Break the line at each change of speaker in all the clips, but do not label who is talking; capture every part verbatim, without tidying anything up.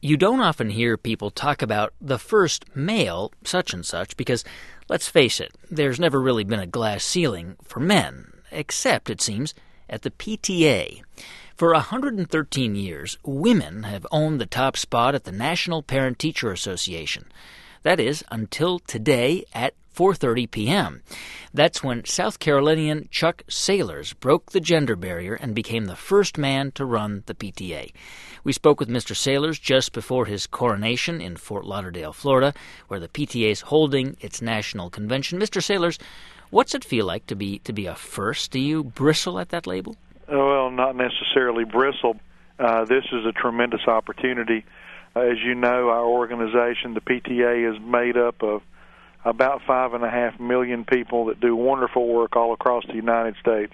You don't often hear people talk about the first male such and such because, let's face it, there's never really been a glass ceiling for men, except, it seems, at the P T A. For one hundred thirteen years, women have owned the top spot at the National Parent-Teacher Association. That is, until today at four thirty p.m. That's when South Carolinian Chuck Sailors broke the gender barrier and became the first man to run the P T A. We spoke with Mister Sailors just before his coronation in Fort Lauderdale, Florida, where the P T A is holding its national convention. Mister Sailors, what's it feel like to be to be a first? Do you bristle at that label?
Well, not necessarily bristle. Uh, this is a tremendous opportunity. Uh, as you know, our organization, the P T A, is made up of about five and a half million people that do wonderful work all across the United States.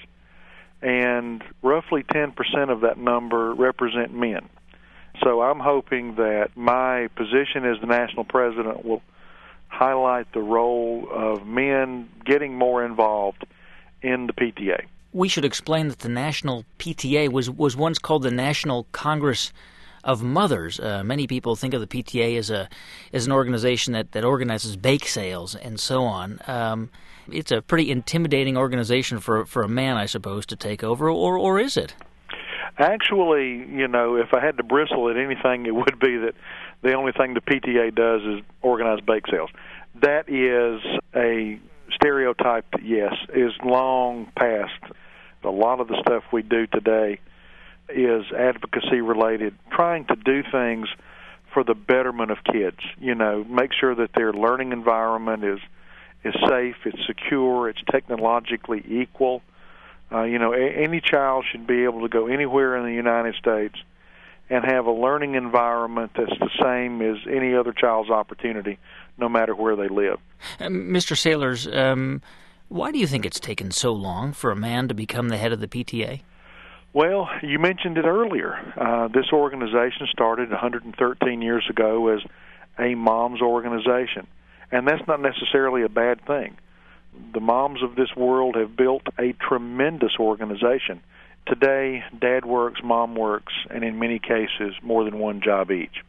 And roughly ten percent of that number represent men. So I'm hoping that my position as the national president will highlight the role of men getting more involved in the P T A.
We should explain that the National P T A was, was once called the National Congress of Mothers. Uh, many people think of the P T A as a as an organization that, that organizes bake sales and so on. Um, it's a pretty intimidating organization for for a man, I suppose, to take over, or or is it?
Actually, you know, if I had to bristle at anything, it would be that the only thing the P T A does is organize bake sales. That is a stereotype that, yes, is long past. A lot of the stuff we do today is advocacy related, trying to do things for the betterment of kids. You know, make sure that their learning environment is is safe, it's secure, it's technologically equal. Uh, you know, a- any child should be able to go anywhere in the United States and have a learning environment that's the same as any other child's opportunity, no matter where they live.
Uh, Mister Sailors, um, why do you think it's taken so long for a man to become the head of the P T A?
Well, you mentioned it earlier. Uh, this organization started one hundred thirteen years ago as a mom's organization, and that's not necessarily a bad thing. The moms of this world have built a tremendous organization. Today, dad works, mom works, and in many cases, more than one job each.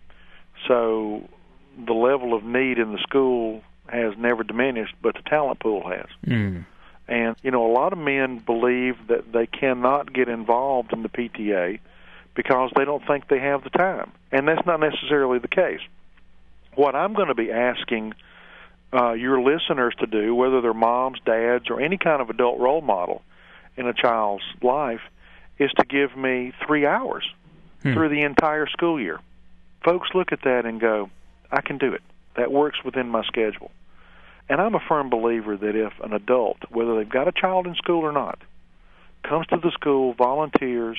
So the level of need in the school has never diminished, but the talent pool has.
Mm.
And, you know, a lot of men believe that they cannot get involved in the P T A because they don't think they have the time. And that's not necessarily the case. What I'm going to be asking uh, your listeners to do, whether they're moms, dads, or any kind of adult role model in a child's life, is to give me three hours hmm. through the entire school year. Folks look at that and go, I can do it. That works within my schedule. And I'm a firm believer that if an adult, whether they've got a child in school or not, comes to the school, volunteers,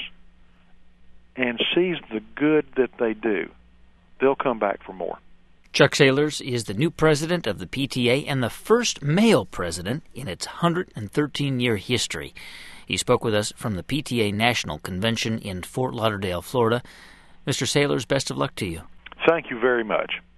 and sees the good that they do, they'll come back for more.
Chuck Sailors is the new president of the P T A and the first male president in its one hundred thirteen year history. He spoke with us from the P T A National Convention in Fort Lauderdale, Florida. Mister Sailors, best of luck to you.
Thank you very much.